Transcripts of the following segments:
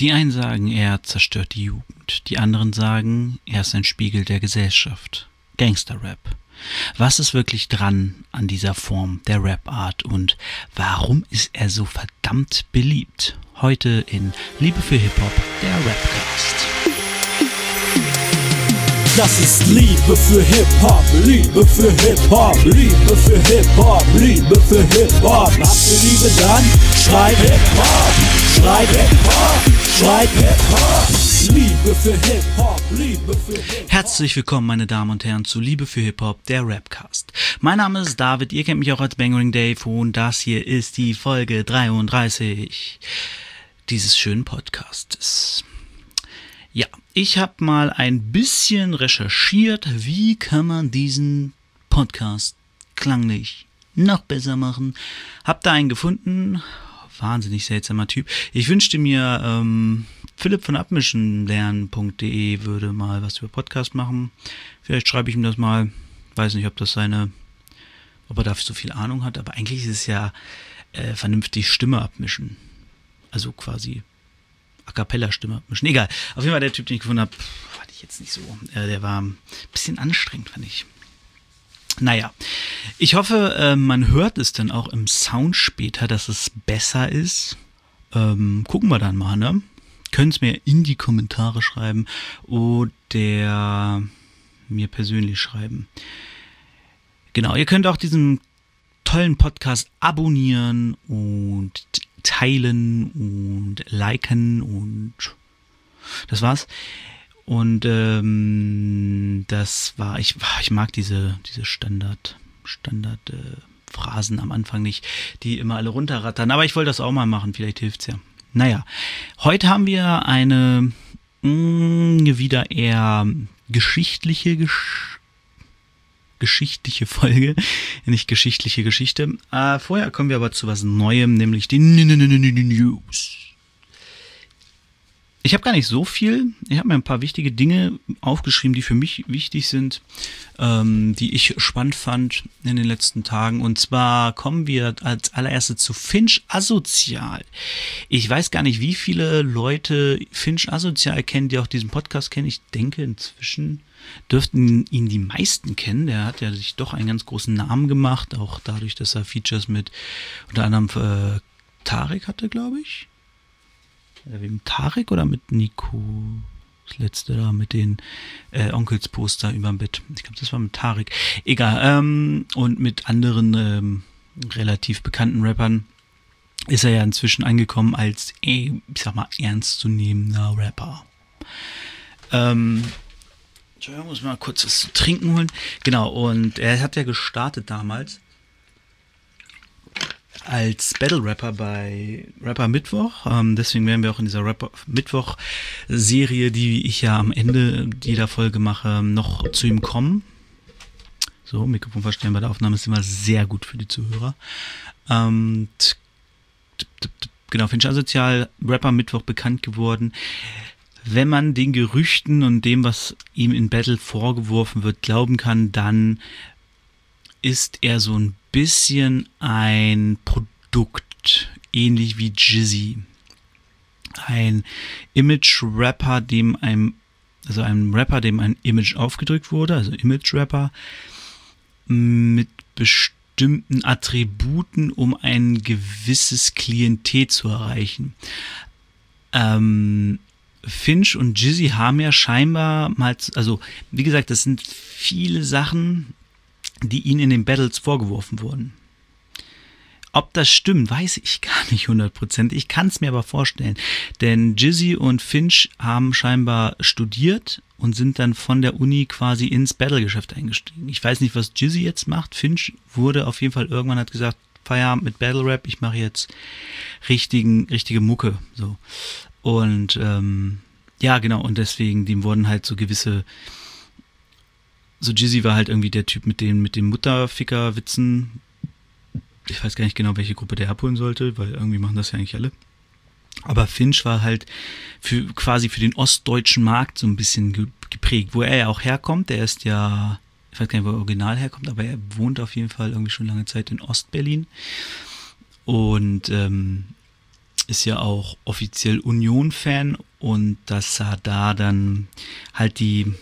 Die einen sagen, er zerstört die Jugend. Die anderen sagen, er ist ein Spiegel der Gesellschaft. Gangster-Rap. Was ist wirklich dran an dieser Form der Rap-Art und warum ist er so verdammt beliebt? Heute in Liebe für Hip-Hop, der Rapcast. Das ist Liebe für Hip-Hop, Liebe für Hip-Hop, Liebe für Hip-Hop, Liebe für Hip-Hop. Habt ihr Liebe, dann schreit Hip-Hop, schreit Hip-Hop, schreit Hip-Hop. Liebe für Hip-Hop, Liebe für Hip-Hop. Herzlich willkommen, meine Damen und Herren, zu Liebe für Hip-Hop, der Rapcast. Mein Name ist David, ihr kennt mich auch als Bangering Dave und das hier ist die Folge 33 dieses schönen Podcastes. Ja, ich habe mal ein bisschen recherchiert, wie kann man diesen Podcast klanglich noch besser machen. Hab da einen gefunden, wahnsinnig seltsamer Typ. Ich wünschte mir, Philipp von abmischenlernen.de würde mal was über Podcast machen. Vielleicht schreibe ich ihm das mal. Weiß nicht, ob er dafür so viel Ahnung hat, aber eigentlich ist es ja vernünftig Stimme abmischen. Also quasi A Cappella Stimme abmischen. Egal. Auf jeden Fall der Typ, den ich gefunden habe, fand ich jetzt nicht so. Der war ein bisschen anstrengend, fand ich. Naja, ich hoffe, man hört es dann auch im Sound später, dass es besser ist. Gucken wir dann mal, ne? Können es mir in die Kommentare schreiben oder mir persönlich schreiben. Genau, ihr könnt auch diesen tollen Podcast abonnieren und teilen und liken und das war's. Und das war, ich mag diese Standard Phrasen am Anfang nicht, die immer alle runterrattern, aber ich wollte das auch mal machen, vielleicht hilft's ja. Naja, heute haben wir eine wieder eher geschichtliche Folge, nicht geschichtliche Geschichte. Vorher kommen wir aber zu was Neuem, nämlich die News. Ich habe gar nicht so viel. Ich habe mir ein paar wichtige Dinge aufgeschrieben, die für mich wichtig sind, die ich spannend fand in den letzten Tagen. Und zwar kommen wir als allererstes zu Finch Asozial. Ich weiß gar nicht, wie viele Leute Finch Asozial kennen, die auch diesen Podcast kennen. Ich denke, inzwischen dürften ihn die meisten kennen. Der hat ja sich doch einen ganz großen Namen gemacht, auch dadurch, dass er Features mit unter anderem Tarek hatte, glaube ich. Mit Tarek oder mit Nico? Das letzte da mit den Onkelsposter überm Bett. Ich glaube, das war mit Tarek. Egal. Und mit anderen relativ bekannten Rappern ist er ja inzwischen angekommen als, ich sag mal, ernstzunehmender Rapper. Ich muss mal kurz was zu trinken holen. Genau, und er hat ja gestartet damals als Battle-Rapper bei Rapper Mittwoch. Deswegen werden wir auch in dieser Rapper Mittwoch-Serie, die ich ja am Ende jeder Folge mache, noch zu ihm kommen. So, Mikrofon verstellen bei der Aufnahme ist immer sehr gut für die Zuhörer. Genau, Finch Asozial, Rapper Mittwoch bekannt geworden. Wenn man den Gerüchten und dem, was ihm in Battle vorgeworfen wird, glauben kann, dann ist er so ein bisschen ein Produkt, ähnlich wie Jizzy. Ein Image-Rapper, dem ein Image aufgedrückt wurde, also Image-Rapper, mit bestimmten Attributen, um ein gewisses Klientel zu erreichen. Finch und Jizzy haben ja scheinbar mal, also wie gesagt, das sind viele Sachen, die ihnen in den Battles vorgeworfen wurden. Ob das stimmt, weiß ich gar nicht 100%. Ich kann es mir aber vorstellen, denn Jizzy und Finch haben scheinbar studiert und sind dann von der Uni quasi ins Battle-Geschäft eingestiegen. Ich weiß nicht, was Jizzy jetzt macht. Finch wurde auf jeden Fall irgendwann, hat gesagt, Feierabend mit Battle-Rap, ich mache jetzt richtige Mucke, so. Und ja, genau, und deswegen, dem wurden halt so gewisse, so Jizzy war halt irgendwie der Typ mit den Mutterficker-Witzen. Ich weiß gar nicht genau, welche Gruppe der abholen sollte, weil irgendwie machen das ja eigentlich alle. Aber Finch war halt quasi für den ostdeutschen Markt so ein bisschen geprägt, wo er ja auch herkommt. Der ist ja, ich weiß gar nicht, wo er original herkommt, aber er wohnt auf jeden Fall irgendwie schon lange Zeit in Ostberlin. Und ist ja auch offiziell Union-Fan und dass er da dann halt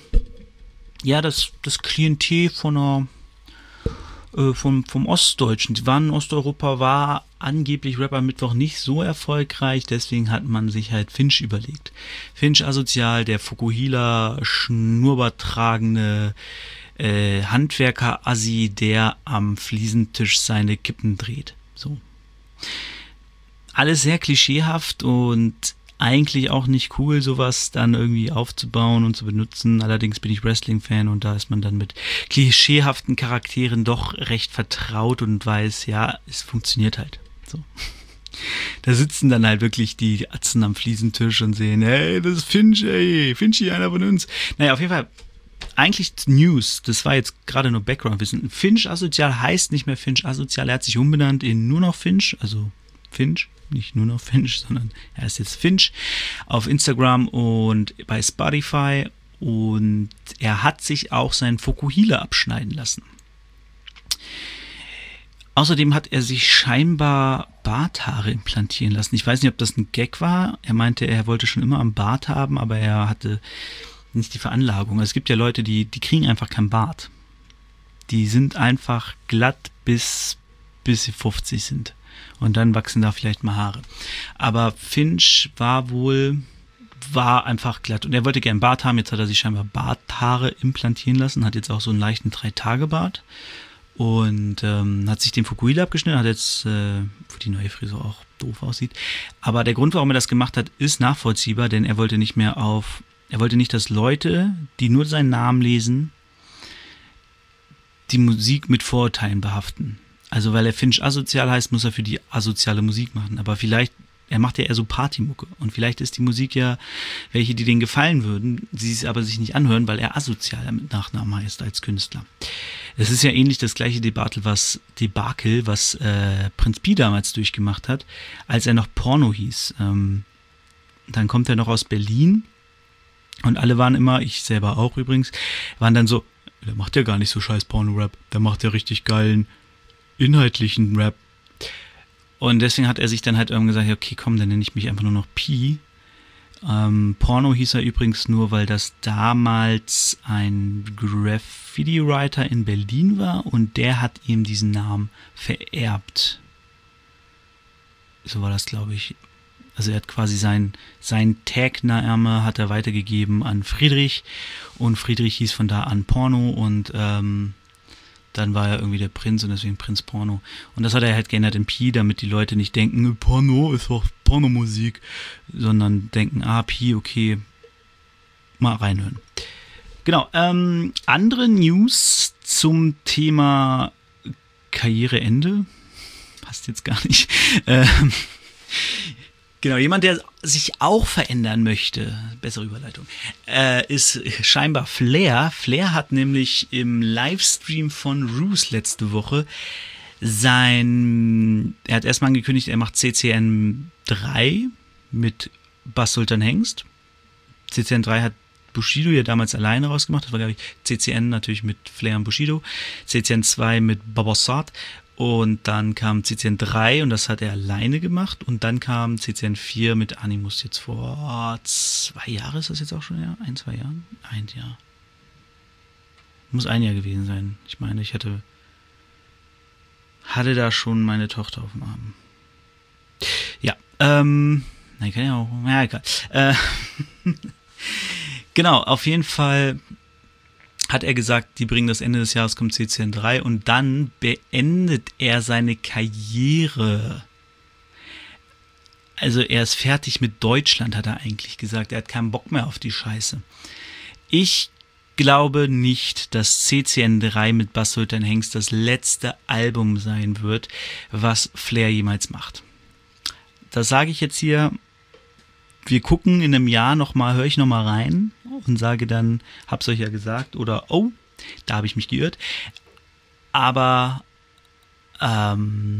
das Klientel vom Ostdeutschen, die waren in Osteuropa, war angeblich Rapper Mittwoch nicht so erfolgreich, deswegen hat man sich halt Finch überlegt. Finch asozial, der Fukuhila Schnurrbart tragende Handwerker-Assi, der am Fliesentisch seine Kippen dreht. So. Alles sehr klischeehaft und eigentlich auch nicht cool, sowas dann irgendwie aufzubauen und zu benutzen. Allerdings bin ich Wrestling-Fan und da ist man dann mit klischeehaften Charakteren doch recht vertraut und weiß, ja, es funktioniert halt. So. Da sitzen dann halt wirklich die Atzen am Fliesentisch und sehen, hey, das ist Finch, ey, Finchy, einer von uns. Naja, auf jeden Fall, eigentlich News, das war jetzt gerade nur Background-Wissen. Finch asozial heißt nicht mehr Finch asozial, er hat sich umbenannt in nur noch Finch, also Finch. Nicht nur noch Finch, sondern er ist jetzt Finch auf Instagram und bei Spotify und er hat sich auch seinen Fukuhila abschneiden lassen. Außerdem hat er sich scheinbar Barthaare implantieren lassen. Ich weiß nicht, ob das ein Gag war. Er meinte, er wollte schon immer am Bart haben, aber er hatte nicht die Veranlagung. Also es gibt ja Leute, die kriegen einfach keinen Bart. Die sind einfach glatt bis sie 50 sind. Und dann wachsen da vielleicht mal Haare. Aber Finch war einfach glatt. Und er wollte gerne Bart haben. Jetzt hat er sich scheinbar Barthaare implantieren lassen. Hat jetzt auch so einen leichten 3-Tage-Bart. Und hat sich den Fukuhila abgeschnitten. Hat jetzt, wo die neue Frisur auch doof aussieht. Aber der Grund, warum er das gemacht hat, ist nachvollziehbar. Denn er wollte nicht, dass Leute, die nur seinen Namen lesen, die Musik mit Vorurteilen behaften. Also weil er Finch asozial heißt, muss er für die asoziale Musik machen. Aber vielleicht, er macht ja eher so Partymucke. Und vielleicht ist die Musik ja welche, die denen gefallen würden, sie es aber sich nicht anhören, weil er asozial mit Nachnamen heißt als Künstler. Es ist ja ähnlich das gleiche Debakel, was Prinz Pi damals durchgemacht hat, als er noch Porno hieß. Dann kommt er noch aus Berlin und alle waren immer, ich selber auch übrigens, waren dann so, der macht ja gar nicht so scheiß Porno-Rap, der macht ja richtig geilen inhaltlichen Rap. Und deswegen hat er sich dann halt irgendwann gesagt, okay, komm, dann nenne ich mich einfach nur noch Pi. Porno hieß er übrigens nur, weil das damals ein Graffiti-Writer in Berlin war und der hat ihm diesen Namen vererbt. So war das, glaube ich. Also er hat quasi sein Tag-Name hat er weitergegeben an Friedrich und Friedrich hieß von da an Porno und dann war er irgendwie der Prinz und deswegen Prinz Porno. Und das hat er halt geändert in Pi, damit die Leute nicht denken, Porno ist doch Pornomusik, sondern denken, Pi, okay, mal reinhören. Genau, andere News zum Thema Karriereende. Passt jetzt gar nicht. Genau, jemand, der sich auch verändern möchte, bessere Überleitung, ist scheinbar Flair. Flair hat nämlich im Livestream von Roos letzte Woche er hat erstmal angekündigt, er macht CCN 3 mit Bass Sultan Hengst. CCN 3 hat Bushido ja damals alleine rausgemacht, das war, glaube ich, CCN natürlich mit Flair und Bushido, CCN 2 mit Babossat. Und dann kam CCN 3 und das hat er alleine gemacht. Und dann kam CCN 4 mit Animus jetzt vor 2 Jahren. Ist das jetzt auch schon, ja? 2 Jahren? 1 Jahr. Muss 1 Jahr gewesen sein. Ich meine, ich hatte da schon meine Tochter auf dem Arm. Ja, nein, kann ja auch, ja, egal. Genau, auf jeden Fall hat er gesagt, die bringen das Ende des Jahres, kommt CCN 3 und dann beendet er seine Karriere. Also er ist fertig mit Deutschland, hat er eigentlich gesagt. Er hat keinen Bock mehr auf die Scheiße. Ich glaube nicht, dass CCN 3 mit Bass Sultan Hengst das letzte Album sein wird, was Flair jemals macht. Das sage ich jetzt hier. Wir gucken in einem Jahr nochmal, höre ich nochmal rein und sage dann, hab's euch ja gesagt oder oh, da habe ich mich geirrt. Aber, ja.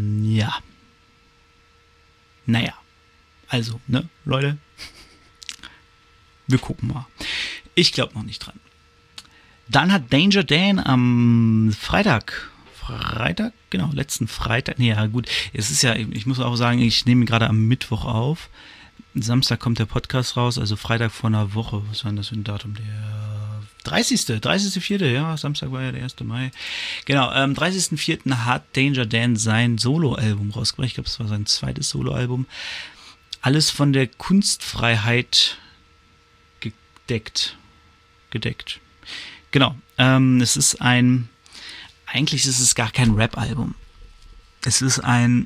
Naja, also, ne, Leute, wir gucken mal. Ich glaube noch nicht dran. Dann hat Danger Dan am Freitag Freitag, letzten Freitag. Nee, ja gut, es ist ja, ich muss auch sagen, ich nehme gerade am Mittwoch auf. Samstag kommt der Podcast raus, also Freitag vor einer Woche. Was war denn das für ein Datum? Der 30.04., ja, Samstag war ja der 1. Mai. Genau, am 30.04. hat Danger Dan sein Soloalbum rausgebracht. Ich glaube, es war sein zweites Soloalbum. Alles von der Kunstfreiheit gedeckt. Genau, es ist eigentlich ist es gar kein Rap-Album. Es ist ein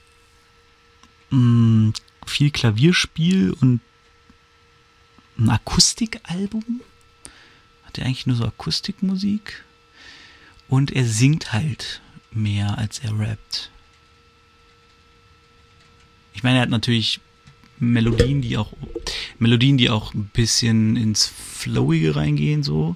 viel Klavierspiel und ein Akustikalbum. Hat er eigentlich nur so Akustikmusik. Und er singt halt mehr, als er rappt. Ich meine, er hat natürlich Melodien, die auch ein bisschen ins Flowige reingehen, so.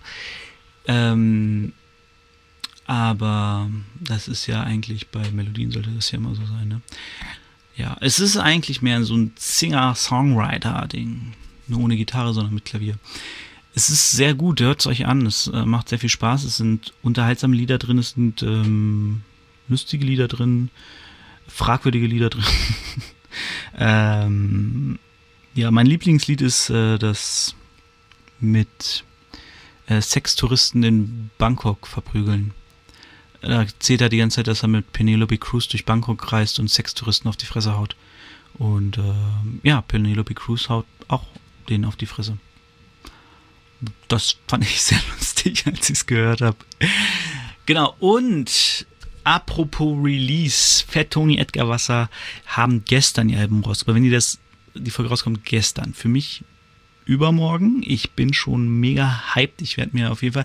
Aber das ist ja eigentlich, bei Melodien sollte das ja immer so sein, ne? Ja, es ist eigentlich mehr so ein Singer-Songwriter-Ding. Nur ohne Gitarre, sondern mit Klavier. Es ist sehr gut, hört es euch an. Es macht sehr viel Spaß. Es sind unterhaltsame Lieder drin, es sind lustige Lieder drin, fragwürdige Lieder drin. Ja, mein Lieblingslied ist das mit Sextouristen in Bangkok verprügeln. Da erzählt er die ganze Zeit, dass er mit Penelope Cruz durch Bangkok reist und Sextouristen auf die Fresse haut. Und ja, Penelope Cruz haut auch denen auf die Fresse. Das fand ich sehr lustig, als ich es gehört habe. Genau, und apropos Release, Fat Tony, Edgar Wasser haben gestern ihr Album rausgebracht. Wenn die Folge rauskommt, gestern. Für mich übermorgen. Ich bin schon mega hyped. Ich werde mir auf jeden Fall...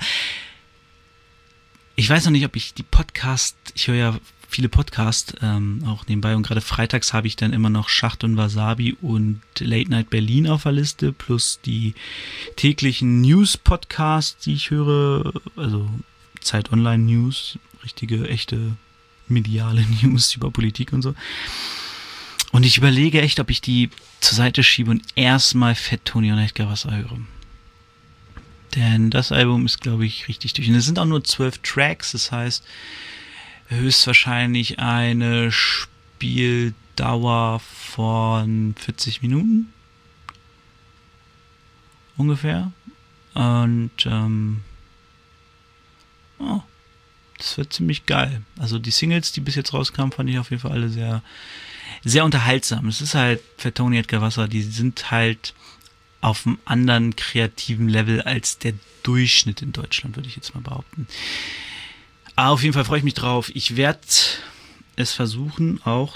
Ich weiß noch nicht, ob ich ich höre ja viele Podcasts, auch nebenbei, und gerade freitags habe ich dann immer noch Schacht und Wasabi und Late Night Berlin auf der Liste, plus die täglichen News-Podcasts, die ich höre, also Zeit Online News, richtige, echte, mediale News über Politik und so. Und ich überlege echt, ob ich die zur Seite schiebe und erstmal Fat Tony und Edgar Wasser höre. Denn das Album ist, glaube ich, richtig durch. Und es sind auch nur 12 Tracks, das heißt höchstwahrscheinlich eine Spieldauer von 40 Minuten. Ungefähr. Und das wird ziemlich geil. Also die Singles, die bis jetzt rauskamen, fand ich auf jeden Fall alle sehr, sehr unterhaltsam. Es ist halt Fat Tony, Edgar Wasser, die sind halt auf einem anderen kreativen Level als der Durchschnitt in Deutschland, würde ich jetzt mal behaupten. Aber auf jeden Fall freue ich mich drauf. Ich werde es versuchen, auch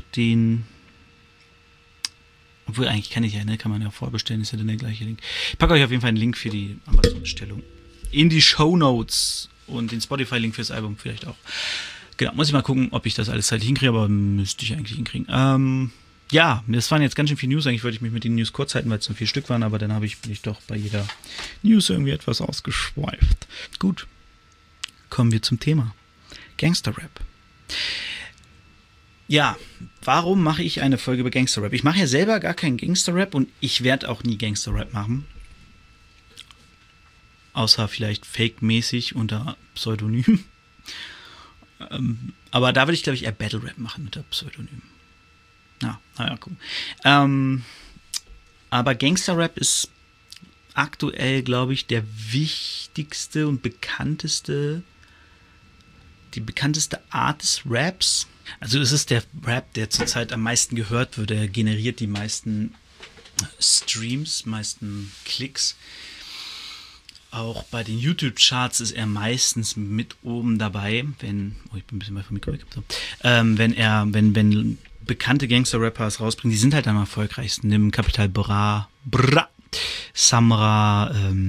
obwohl eigentlich kann ich ja, ne, kann man ja vorbestellen, ist ja dann der gleiche Link. Ich packe euch auf jeden Fall einen Link für die Amazon-Bestellung in die Shownotes und den Spotify-Link fürs Album vielleicht auch. Genau, muss ich mal gucken, ob ich das alles zeitlich hinkriege, aber müsste ich eigentlich hinkriegen. Ja, das waren jetzt ganz schön viele News. Eigentlich wollte ich mich mit den News kurz halten, weil es nur 4 Stück waren, aber dann bin ich doch bei jeder News irgendwie etwas ausgeschweift. Gut, kommen wir zum Thema. Gangster-Rap. Ja, warum mache ich eine Folge über Gangster-Rap? Ich mache ja selber gar keinen Gangster-Rap und ich werde auch nie Gangster-Rap machen. Außer vielleicht fake-mäßig unter Pseudonym. Aber da würde ich, glaube ich, eher Battle-Rap machen unter Pseudonym. Naja, gucken. Aber Gangster-Rap ist aktuell, glaube ich, der wichtigste und die bekannteste Art des Raps. Also es ist der Rap, der zurzeit am meisten gehört wird. Er generiert die meisten Streams, meisten Klicks. Auch bei den YouTube-Charts ist er meistens mit oben dabei, ich bin ein bisschen weit vom Mikro weg. So. Wenn bekannte Gangster-Rappers rausbringen, die sind halt am erfolgreichsten. Nimm Capital Bra, Samra,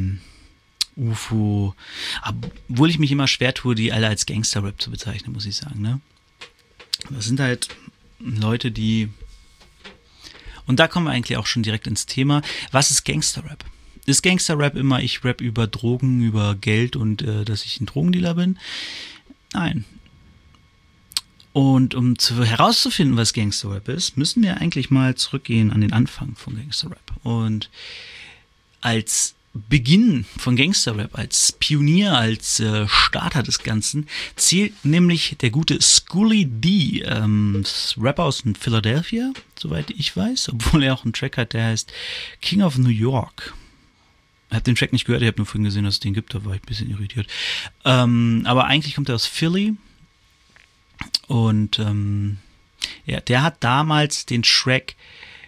UFO. Obwohl ich mich immer schwer tue, die alle als Gangster-Rap zu bezeichnen, muss ich sagen. Ne? Das sind halt Leute, die... Und da kommen wir eigentlich auch schon direkt ins Thema. Was ist Gangster-Rap? Ist Gangster-Rap immer, ich rap über Drogen, über Geld und dass ich ein Drogendealer bin? Nein. Und um herauszufinden, was Gangster-Rap ist, müssen wir eigentlich mal zurückgehen an den Anfang von Gangster-Rap. Und als Beginn von Gangster-Rap, als Pionier, als Starter des Ganzen, zählt nämlich der gute Schoolly D, Rapper aus Philadelphia, soweit ich weiß, obwohl er auch einen Track hat, der heißt King of New York. Ich habe den Track nicht gehört, ich habe nur vorhin gesehen, dass es den gibt, da war ich ein bisschen irritiert. Aber eigentlich kommt er aus Philly und ja, der hat damals den Track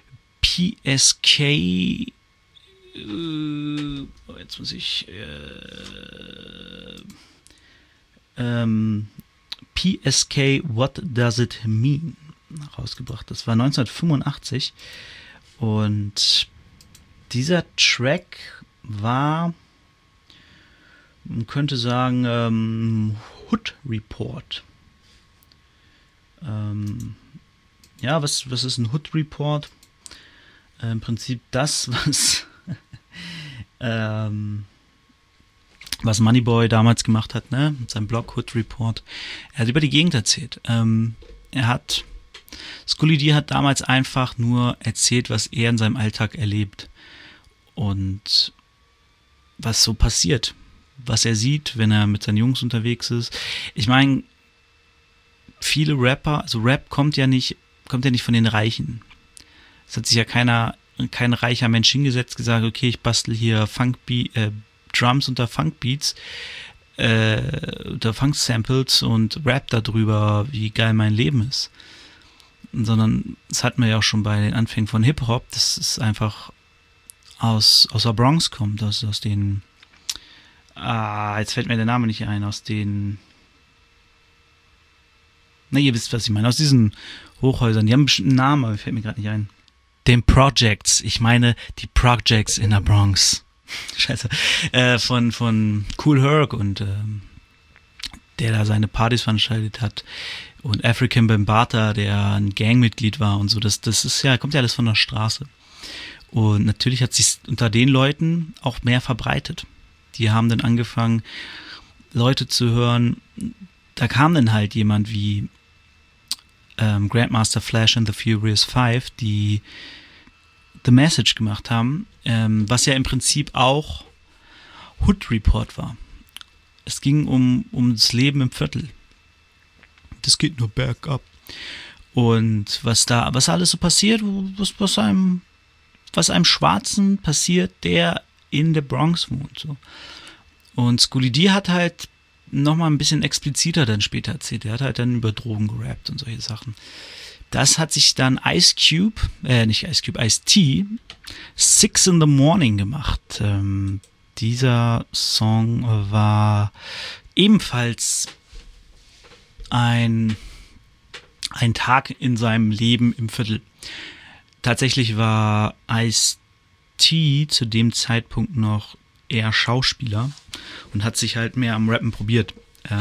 PSK jetzt muss ich PSK What Does It Mean rausgebracht. Das war 1985 und dieser Track war, man könnte sagen, Hood Report. Ja, was ist ein Hood Report? Im Prinzip das, was Moneyboy damals gemacht hat, ne, mit seinem Blog Hood Report. Er hat über die Gegend erzählt. Schoolly D hat damals einfach nur erzählt, was er in seinem Alltag erlebt und was so passiert, was er sieht, wenn er mit seinen Jungs unterwegs ist. Ich meine, viele Rapper, also Rap kommt ja nicht von den Reichen. Es hat sich ja kein reicher Mensch hingesetzt, gesagt, okay, ich bastel hier Drums unter Funkbeats, unter Funk-Samples und rap darüber, wie geil mein Leben ist. Sondern das hatten wir ja auch schon bei den Anfängen von Hip-Hop, dass es einfach aus der Bronx kommt, aus den, jetzt fällt mir der Name nicht ein, ihr wisst, was ich meine, aus diesen Hochhäusern, die haben bestimmt einen Namen, aber fällt mir gerade nicht ein. Den Projects, ich meine die Projects in der Bronx. Scheiße. Von Kool Herc und der da seine Partys veranstaltet hat. Und African Bambaataa, der ein Gangmitglied war und so. Das ist ja, kommt ja alles von der Straße. Und natürlich hat sich unter den Leuten auch mehr verbreitet. Die haben dann angefangen, Leute zu hören. Da kam dann halt jemand wie Grandmaster Flash and the Furious Five, die The Message gemacht haben, was ja im Prinzip auch Hood Report war. Es ging um das Leben im Viertel. Das geht nur bergab. Und was alles so passiert, was einem Schwarzen passiert, der in der Bronx wohnt. So. Und Schoolly D hat halt nochmal ein bisschen expliziter dann später erzählt. Er hat halt dann über Drogen gerappt und solche Sachen. Das hat sich dann Ice-T, 6 in the Morning gemacht. Dieser Song war ebenfalls ein Tag in seinem Leben im Viertel. Tatsächlich war Ice-T zu dem Zeitpunkt noch eher Schauspieler und hat sich halt mehr am Rappen probiert.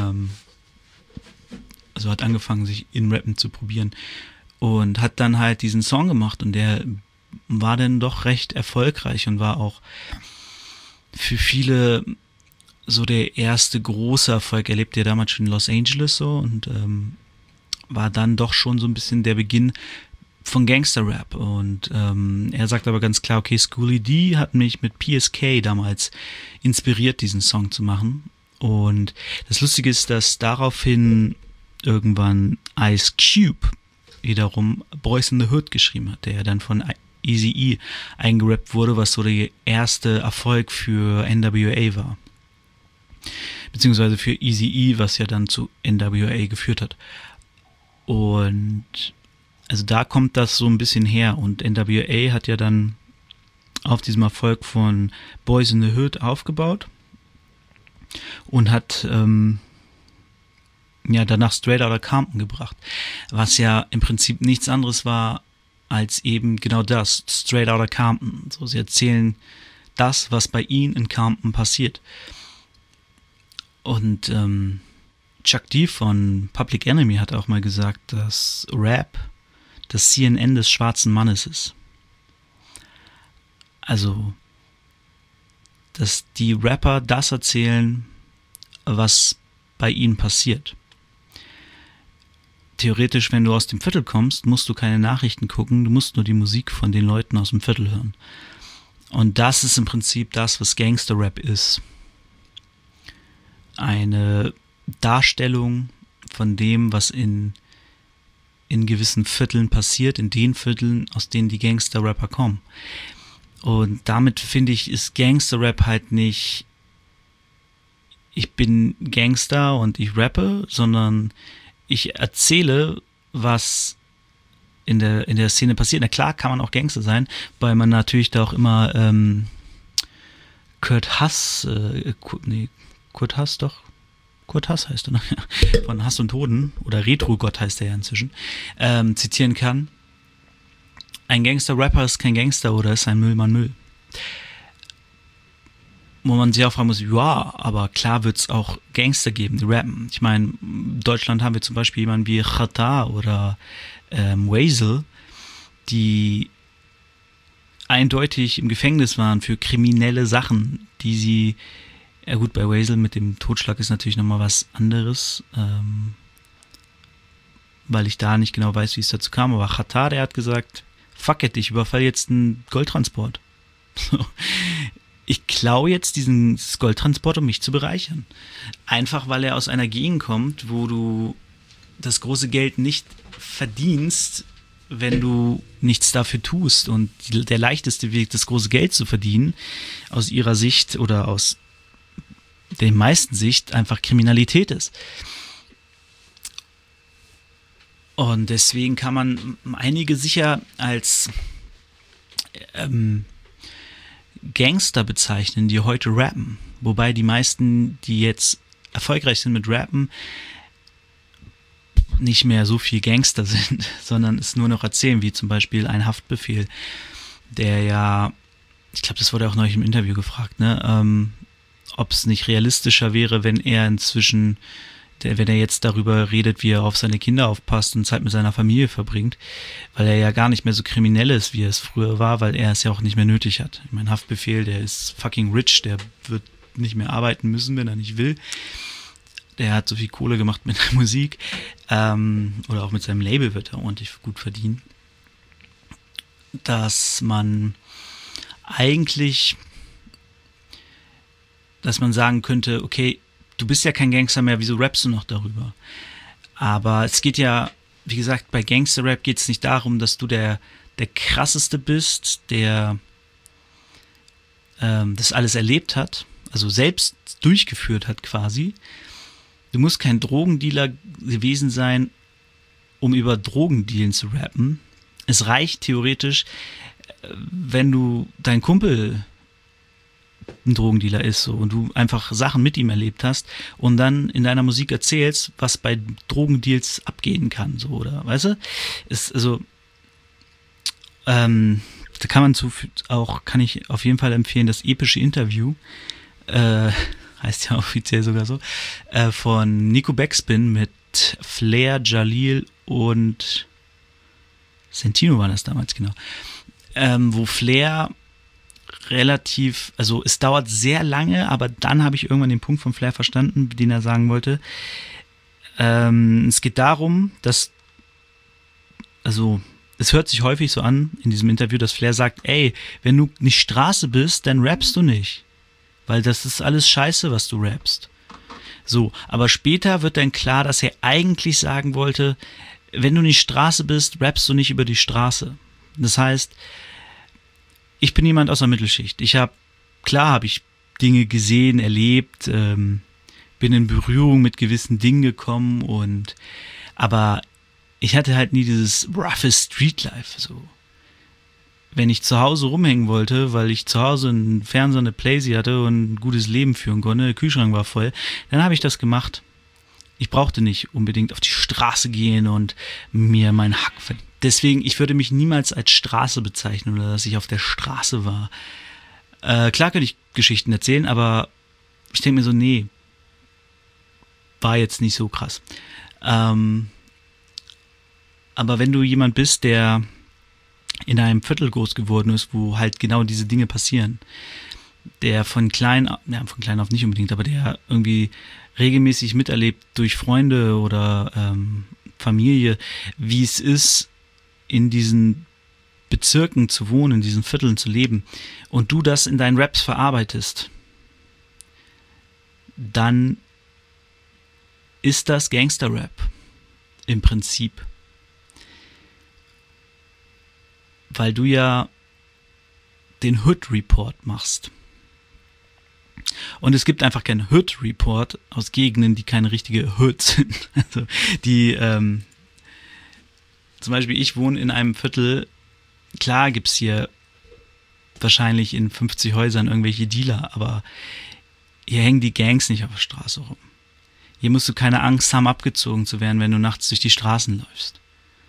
Also hat angefangen, sich in Rappen zu probieren und hat dann halt diesen Song gemacht und der war dann doch recht erfolgreich und war auch für viele so der erste große Erfolg. Er lebte ja damals schon in Los Angeles so und war dann doch schon so ein bisschen der Beginn von Gangster-Rap und er sagt aber ganz klar, okay, Schoolly D hat mich mit PSK damals inspiriert, diesen Song zu machen und das Lustige ist, dass daraufhin irgendwann Ice Cube wiederum Boys in the Hood geschrieben hat, der ja dann von Eazy-E eingerappt wurde, was so der erste Erfolg für NWA war. Beziehungsweise für Eazy-E, was ja dann zu NWA geführt hat. Und also da kommt das so ein bisschen her und NWA hat ja dann auf diesem Erfolg von Boys in the Hood aufgebaut und hat danach Straight Outta Compton gebracht, was ja im Prinzip nichts anderes war als eben genau das, Straight Outta Compton. So, sie erzählen das, was bei ihnen in Compton passiert. Und Chuck D von Public Enemy hat auch mal gesagt, dass Rap das CNN des schwarzen Mannes ist. Also, dass die Rapper das erzählen, was bei ihnen passiert. Theoretisch, wenn du aus dem Viertel kommst, musst du keine Nachrichten gucken, du musst nur die Musik von den Leuten aus dem Viertel hören. Und das ist im Prinzip das, was Gangster-Rap ist. Eine Darstellung von dem, was in gewissen Vierteln passiert, in den Vierteln, aus denen die Gangster-Rapper kommen. Und damit, finde ich, ist Gangster-Rap halt nicht, ich bin Gangster und ich rappe, sondern ich erzähle, was in der Szene passiert. Na klar kann man auch Gangster sein, weil man natürlich da auch immer Kurt Hass heißt er, ne? Von Hass und Hoden, oder Retro-Gott heißt er ja inzwischen, zitieren kann. Ein Gangster-Rapper ist kein Gangster oder ist ein Müllmann Müll. Wo man sich auch fragen muss, ja, aber klar wird es auch Gangster geben, die rappen. Ich meine, in Deutschland haben wir zum Beispiel jemanden wie Xata oder Wazel, die eindeutig im Gefängnis waren für kriminelle Sachen, die sie, ja gut, bei Wazel mit dem Totschlag ist natürlich nochmal was anderes, weil ich da nicht genau weiß, wie es dazu kam, aber Xata, der hat gesagt, fuck it, ich überfall jetzt einen Goldtransport. Ich klaue jetzt diesen Goldtransport, um mich zu bereichern. Einfach, weil er aus einer Gegend kommt, wo du das große Geld nicht verdienst, wenn du nichts dafür tust. Und der leichteste Weg, das große Geld zu verdienen, aus ihrer Sicht oder aus der meisten Sicht, einfach Kriminalität ist. Und deswegen kann man einige sicher als Gangster bezeichnen, die heute rappen. Wobei die meisten, die jetzt erfolgreich sind mit Rappen, nicht mehr so viel Gangster sind, sondern es nur noch erzählen, wie zum Beispiel ein Haftbefehl, der ja, ich glaube, das wurde auch neulich im Interview gefragt, ne, ob es nicht realistischer wäre, wenn er inzwischen, wenn er jetzt darüber redet, wie er auf seine Kinder aufpasst und Zeit mit seiner Familie verbringt, weil er ja gar nicht mehr so kriminell ist, wie er es früher war, weil er es ja auch nicht mehr nötig hat. Ich meine, Haftbefehl, der ist fucking rich, der wird nicht mehr arbeiten müssen, wenn er nicht will. Der hat so viel Kohle gemacht mit der Musik, oder auch mit seinem Label wird er ordentlich gut verdienen, dass man eigentlich, dass man sagen könnte, okay, du bist ja kein Gangster mehr, wieso rappst du noch darüber? Aber es geht ja, wie gesagt, bei Gangster-Rap geht es nicht darum, dass du der krasseste bist, der das alles erlebt hat, also selbst durchgeführt hat quasi. Du musst kein Drogendealer gewesen sein, um über Drogendealen zu rappen. Es reicht theoretisch, wenn du dein Kumpel ein Drogendealer ist so, und du einfach Sachen mit ihm erlebt hast und dann in deiner Musik erzählst, was bei Drogendeals abgehen kann, so, oder, weißt du? Da kann ich auf jeden Fall empfehlen, das epische Interview, heißt ja offiziell sogar so, von Nico Backspin mit Flair, Jalil und Sentino war das damals, genau. Wo Flair relativ, also es dauert sehr lange, aber dann habe ich irgendwann den Punkt von Flair verstanden, den er sagen wollte. Es geht darum, dass, also es hört sich häufig so an in diesem Interview, dass Flair sagt, ey, wenn du nicht Straße bist, dann rappst du nicht. Weil das ist alles Scheiße, was du rappst. So, aber später wird dann klar, dass er eigentlich sagen wollte, wenn du nicht Straße bist, rappst du nicht über die Straße. Das heißt, ich bin jemand aus der Mittelschicht. Klar habe ich Dinge gesehen, erlebt, bin in Berührung mit gewissen Dingen gekommen, aber ich hatte halt nie dieses roughe Streetlife, so. Wenn ich zu Hause rumhängen wollte, weil ich zu Hause einen Fernseher, eine Playsee hatte und ein gutes Leben führen konnte, der Kühlschrank war voll, dann habe ich das gemacht. Ich brauchte nicht unbedingt auf die Straße gehen und mir meinen Hack verdienen. Deswegen, ich würde mich niemals als Straße bezeichnen oder dass ich auf der Straße war. Klar könnte ich Geschichten erzählen, aber ich denke mir so, nee, war jetzt nicht so krass. Aber wenn du jemand bist, der in einem Viertel groß geworden ist, wo halt genau diese Dinge passieren, der von klein auf nicht unbedingt, aber der irgendwie regelmäßig miterlebt durch Freunde oder Familie, wie es ist, in diesen Bezirken zu wohnen, in diesen Vierteln zu leben und du das in deinen Raps verarbeitest, dann ist das Gangster-Rap im Prinzip. Weil du ja den Hood-Report machst. Und es gibt einfach keinen Hood-Report aus Gegenden, die keine richtige Hood sind. Also die, zum Beispiel ich wohne in einem Viertel, klar gibt's hier wahrscheinlich in 50 Häusern irgendwelche Dealer, aber hier hängen die Gangs nicht auf der Straße rum. Hier musst du keine Angst haben, abgezogen zu werden, wenn du nachts durch die Straßen läufst.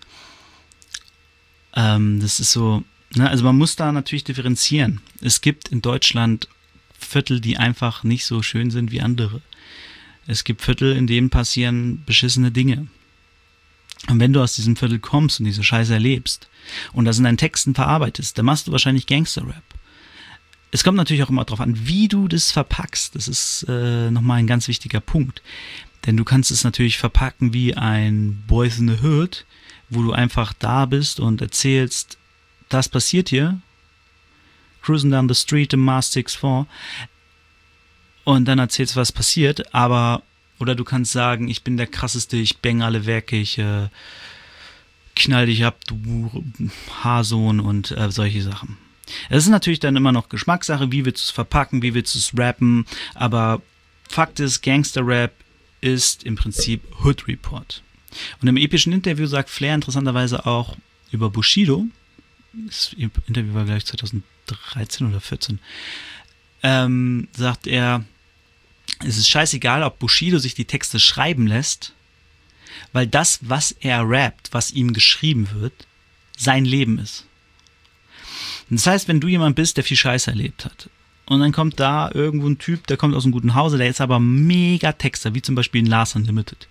Das ist so, ne? Also man muss da natürlich differenzieren. Es gibt in Deutschland Viertel, die einfach nicht so schön sind wie andere. Es gibt Viertel, in denen passieren beschissene Dinge. Und wenn du aus diesem Viertel kommst und diese Scheiße erlebst und das in deinen Texten verarbeitest, dann machst du wahrscheinlich Gangster-Rap. Es kommt natürlich auch immer darauf an, wie du das verpackst. Das ist nochmal ein ganz wichtiger Punkt. Denn du kannst es natürlich verpacken wie ein Boys in the Hood, wo du einfach da bist und erzählst, das passiert hier. Cruising down the street im Mars 64. Und dann erzählst, was passiert. Oder du kannst sagen, ich bin der Krasseste, ich bang alle Werke, ich knall dich ab, du Haarsohn und solche Sachen. Es ist natürlich dann immer noch Geschmackssache, wie willst du es verpacken, wie willst du es rappen, aber Fakt ist, Gangster-Rap ist im Prinzip Hood Report. Und im epischen Interview sagt Flair interessanterweise auch über Bushido, das Interview war gleich 2013 oder 14, sagt er, es ist scheißegal, ob Bushido sich die Texte schreiben lässt, weil das, was er rappt, was ihm geschrieben wird, sein Leben ist. Das heißt, wenn du jemand bist, der viel Scheiße erlebt hat und dann kommt da irgendwo ein Typ, der kommt aus einem guten Hause, der ist aber mega Texter, wie zum Beispiel in Lars Unlimited.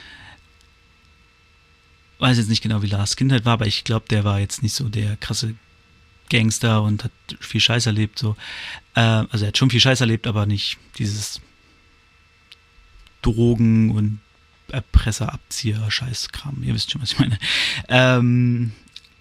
Weiß jetzt nicht genau, wie Lars Kindheit war, aber ich glaube, der war jetzt nicht so der krasse Gangster und hat viel Scheiße erlebt. So. Also er hat schon viel Scheiße erlebt, aber nicht dieses Drogen- und Erpresser, Scheißkram. Ihr wisst schon, was ich meine.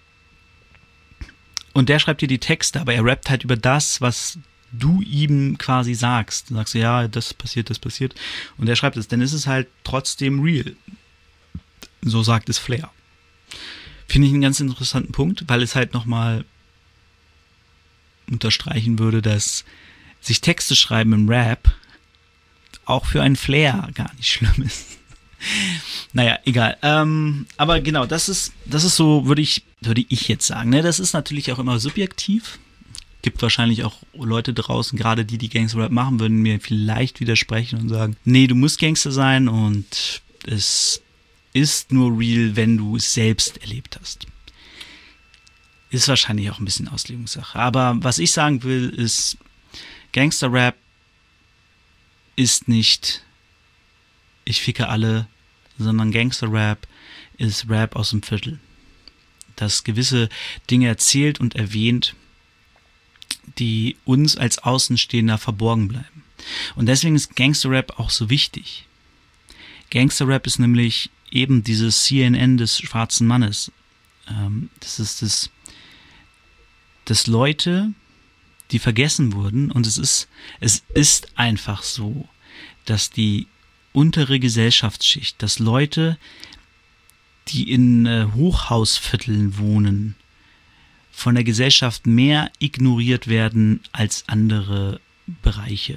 Und der schreibt dir die Texte, aber er rappt halt über das, was du ihm quasi sagst. Du sagst, ja, das passiert. Und er schreibt es, denn es ist halt trotzdem real. So sagt es Flair. Finde ich einen ganz interessanten Punkt, weil es halt nochmal unterstreichen würde, dass sich Texte schreiben im Rap auch für einen Flair gar nicht schlimm ist. Naja, egal. Aber genau, das ist so, würde ich jetzt sagen. Ne? Das ist natürlich auch immer subjektiv. Gibt wahrscheinlich auch Leute draußen, gerade die Gangster-Rap machen, würden mir vielleicht widersprechen und sagen, nee, du musst Gangster sein und es ist nur real, wenn du es selbst erlebt hast. Ist wahrscheinlich auch ein bisschen Auslegungssache. Aber was ich sagen will, ist, Gangster-Rap ist nicht ich ficke alle, sondern Gangster-Rap ist Rap aus dem Viertel. Das gewisse Dinge erzählt und erwähnt, die uns als Außenstehender verborgen bleiben. Und deswegen ist Gangster-Rap auch so wichtig. Gangster-Rap ist nämlich eben dieses CNN des schwarzen Mannes. Das ist das Leute, die vergessen wurden, und es ist einfach so, dass die untere Gesellschaftsschicht, dass Leute, die in Hochhausvierteln wohnen, von der Gesellschaft mehr ignoriert werden als andere Bereiche.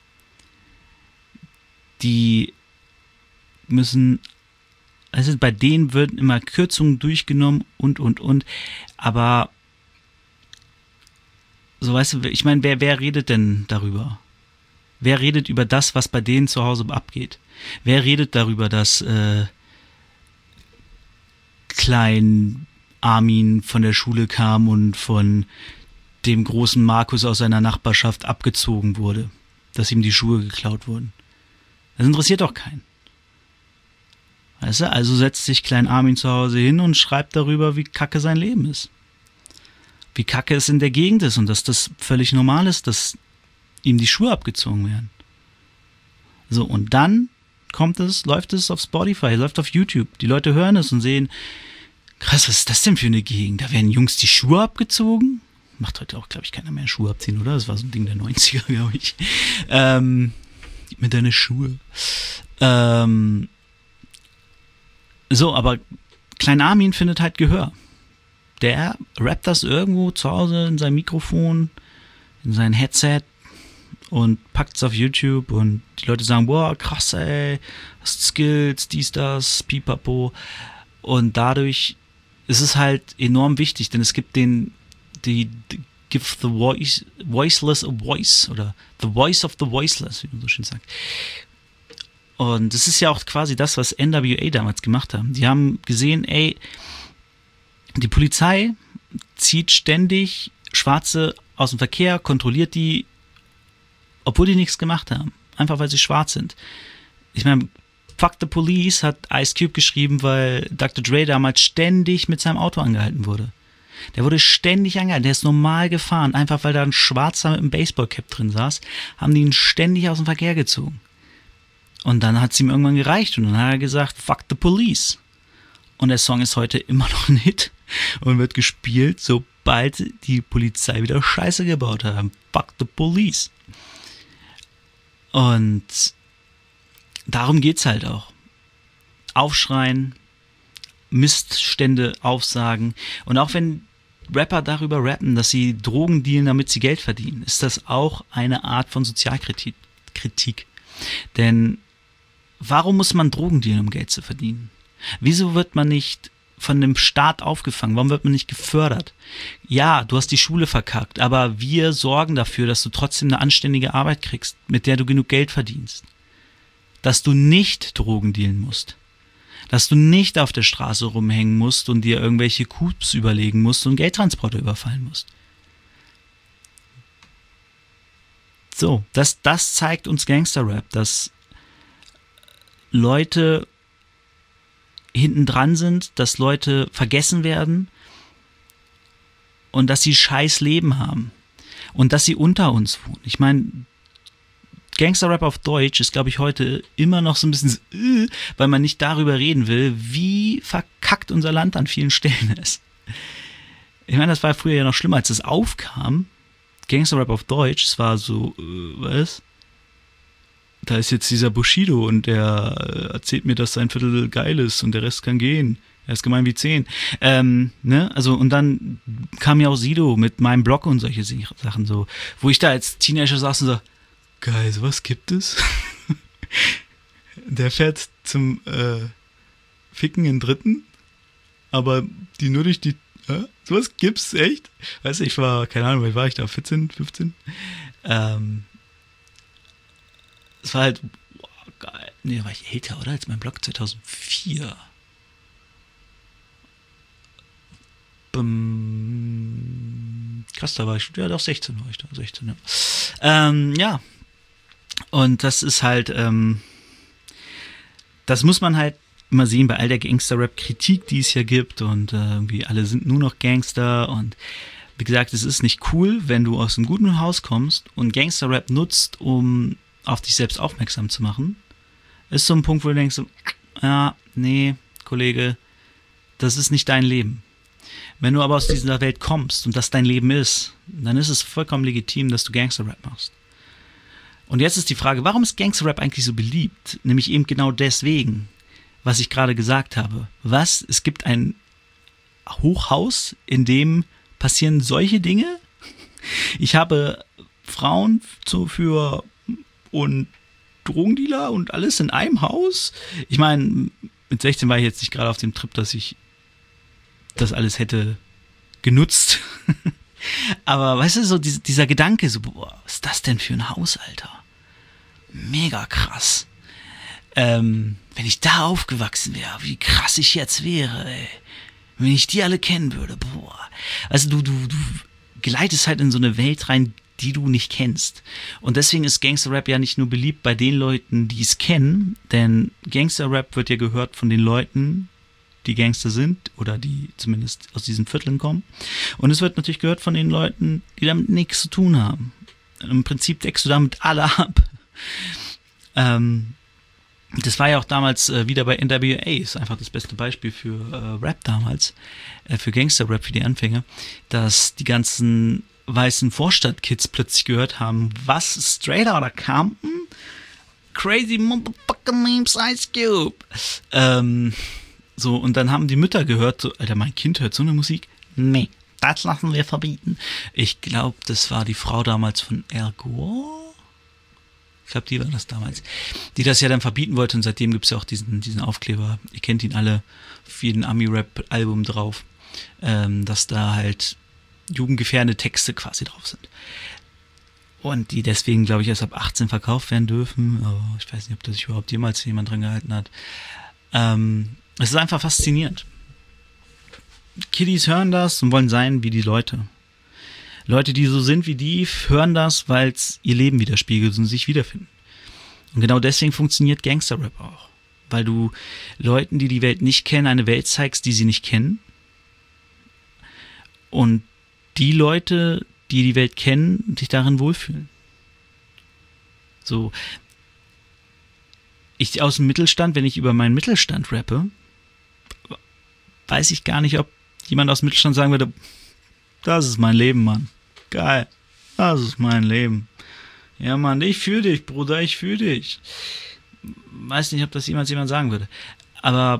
Die müssen, also bei denen werden immer Kürzungen durchgenommen und, aber so, weißt du, ich meine, wer redet denn darüber? Wer redet über das, was bei denen zu Hause abgeht? Wer redet darüber, dass Klein Armin von der Schule kam und von dem großen Markus aus seiner Nachbarschaft abgezogen wurde, dass ihm die Schuhe geklaut wurden? Das interessiert doch keinen. Weißt du, also setzt sich Klein Armin zu Hause hin und schreibt darüber, wie kacke sein Leben ist. Wie kacke es in der Gegend ist und dass das völlig normal ist, dass ihm die Schuhe abgezogen werden. So, und dann läuft es auf Spotify, läuft auf YouTube. Die Leute hören es und sehen, Krass, was ist das denn für eine Gegend? Da werden Jungs die Schuhe abgezogen? Macht heute auch, glaube ich, keiner mehr Schuhe abziehen, oder? Das war so ein Ding der 90er, glaube ich. Gib mir deine Schuhe. So, aber Klein Armin findet halt Gehör. Der rappt das irgendwo zu Hause in seinem Mikrofon, in sein Headset und packt es auf YouTube und die Leute sagen, boah, krass, ey, hast Skills, dies, das, pipapo. Und dadurch ist es halt enorm wichtig, denn es gibt give the voiceless a voice oder the voice of the voiceless, wie man so schön sagt. Und das ist ja auch quasi das, was NWA damals gemacht haben. Die haben gesehen, ey, die Polizei zieht ständig Schwarze aus dem Verkehr, kontrolliert die, obwohl die nichts gemacht haben. Einfach weil sie schwarz sind. Ich meine, Fuck the Police hat Ice Cube geschrieben, weil Dr. Dre damals ständig mit seinem Auto angehalten wurde. Der wurde ständig angehalten, der ist normal gefahren. Einfach weil da ein Schwarzer mit einem Baseballcap drin saß, haben die ihn ständig aus dem Verkehr gezogen. Und dann hat es ihm irgendwann gereicht und dann hat er gesagt, fuck the police. Und der Song ist heute immer noch ein Hit und wird gespielt, sobald die Polizei wieder Scheiße gebaut hat. Fuck the police. Und darum geht's halt auch. Aufschreien, Missstände aufsagen. Und auch wenn Rapper darüber rappen, dass sie Drogen dealen, damit sie Geld verdienen, ist das auch eine Art von Sozialkritik. Denn warum muss man Drogen dealen, um Geld zu verdienen? Wieso wird man nicht von dem Staat aufgefangen? Warum wird man nicht gefördert? Ja, du hast die Schule verkackt, aber wir sorgen dafür, dass du trotzdem eine anständige Arbeit kriegst, mit der du genug Geld verdienst. Dass du nicht Drogen dealen musst. Dass du nicht auf der Straße rumhängen musst und dir irgendwelche Coups überlegen musst und Geldtransporter überfallen musst. So, das zeigt uns Gangster-Rap, dass Leute hinten dran sind, dass Leute vergessen werden und dass sie scheiß Leben haben und dass sie unter uns wohnen. Ich meine, Gangster-Rap auf Deutsch ist, glaube ich, heute immer noch so ein bisschen, weil man nicht darüber reden will, wie verkackt unser Land an vielen Stellen ist. Ich meine, das war früher ja noch schlimmer, als es aufkam. Gangster-Rap auf Deutsch, es war so, was? Da ist jetzt dieser Bushido und der erzählt mir, dass sein Viertel geil ist und der Rest kann gehen. Er ist gemein wie 10. Ne? Also, und dann kam ja auch Sido mit meinem Blog und solche Sachen so, wo ich da als Teenager saß und so, geil, sowas gibt es? Der fährt zum Ficken in Dritten, aber die nur durch die, sowas gibt's echt? Weißt du, ich war, keine Ahnung, wie war ich da, 14, 15? Es war halt, boah, geil. Nee, da war ich älter, oder? Als mein Blog 2004. Krass, da war ich, ja doch, 16 war ich da, 16, ja. Ja. Und das ist halt, das muss man halt immer sehen bei all der Gangster-Rap-Kritik, die es hier gibt und irgendwie alle sind nur noch Gangster und wie gesagt, es ist nicht cool, wenn du aus einem guten Haus kommst und Gangster-Rap nutzt, um auf dich selbst aufmerksam zu machen. Ist so ein Punkt, wo du denkst, ja, nee, Kollege, das ist nicht dein Leben. Wenn du aber aus dieser Welt kommst und das dein Leben ist, dann ist es vollkommen legitim, dass du Gangster-Rap machst. Und jetzt ist die Frage, warum ist Gangster-Rap eigentlich so beliebt? Nämlich eben genau deswegen, was ich gerade gesagt habe. Es gibt ein Hochhaus, in dem passieren solche Dinge. Ich habe Frauen für und Drogendealer und alles in einem Haus. Ich meine, mit 16 war ich jetzt nicht gerade auf dem Trip, dass ich das alles hätte genutzt. Aber weißt du, so dieser Gedanke, so, boah, was ist das denn für ein Haus, Alter? Mega krass. Wenn ich da aufgewachsen wäre, wie krass ich jetzt wäre, ey. Wenn ich die alle kennen würde, boah. Also du gleitest halt in so eine Welt rein, die du nicht kennst. Und deswegen ist Gangster-Rap ja nicht nur beliebt bei den Leuten, die es kennen, denn Gangster-Rap wird ja gehört von den Leuten, die Gangster sind oder die zumindest aus diesen Vierteln kommen. Und es wird natürlich gehört von den Leuten, die damit nichts zu tun haben. Im Prinzip deckst du damit alle ab. Das war ja auch damals wieder bei NWA, ist einfach das beste Beispiel für Rap damals, für Gangster-Rap, für die Anfänger, dass die ganzen weißen Vorstadtkids plötzlich gehört haben, was, Straight Outta Compton? Crazy Motherfucker Names Ice Cube. So, und dann haben die Mütter gehört, so, Alter, mein Kind hört so eine Musik? Nee, das lassen wir verbieten. Ich glaube, das war die Frau damals von Al Gore. Ich glaube, die war das damals. Die das ja dann verbieten wollte und seitdem gibt es ja auch diesen Aufkleber. Ihr kennt ihn alle auf jedem Ami-Rap-Album drauf, dass da halt jugendgefährdende Texte quasi drauf sind. Und die deswegen, glaube ich, erst ab 18 verkauft werden dürfen. Oh, ich weiß nicht, ob das sich überhaupt jemals jemand dran gehalten hat. Es ist einfach faszinierend. Kiddies hören das und wollen sein wie die Leute. Leute, die so sind wie die, hören das, weil es ihr Leben widerspiegelt und sich wiederfinden. Und genau deswegen funktioniert Gangster-Rap auch. Weil du Leuten, die die Welt nicht kennen, eine Welt zeigst, die sie nicht kennen. Und die Leute, die die Welt kennen, sich darin wohlfühlen. So. Ich aus dem Mittelstand, wenn ich über meinen Mittelstand rappe, weiß ich gar nicht, ob jemand aus dem Mittelstand sagen würde, das ist mein Leben, Mann. Geil. Das ist mein Leben. Ja, Mann, ich fühle dich, Bruder, ich fühle dich. Weiß nicht, ob das jemals jemand sagen würde. Aber